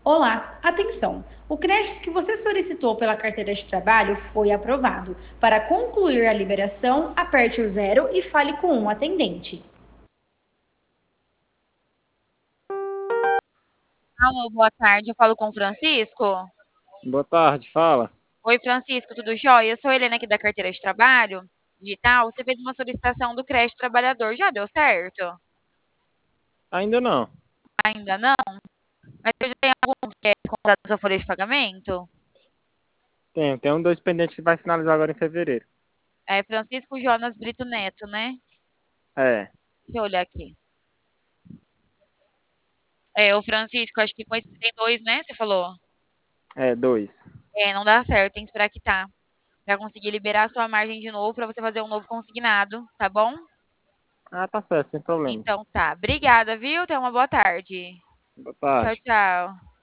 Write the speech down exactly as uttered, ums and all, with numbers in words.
Olá, atenção! O crédito que você solicitou pela carteira de trabalho foi aprovado. Para concluir a liberação, aperte o zero e fale com um atendente. Alô, boa tarde. Eu falo com o Francisco. Boa tarde, fala. Oi, Francisco, tudo jóia? Eu sou a Helena aqui da carteira de trabalho digital. Você fez uma solicitação do crédito trabalhador. Já deu certo? Ainda não. Ainda não? Mas você já tem algum que é descontado da sua folha de pagamento? Tem, tem um dois pendentes que vai finalizar agora em fevereiro. É Francisco Jonas Brito Neto, né? É, Deixa eu olhar aqui. É, o Francisco, acho que com esse tem dois, né? Você falou. é, dois. É, não dá certo, tem que esperar quitar. Pra conseguir liberar a sua margem de novo, pra você fazer um novo consignado, tá bom? Ah, tá certo, sem problemas. Então tá. Obrigada, viu? Tenha uma boa tarde. Boa Tchau, tarde. tchau.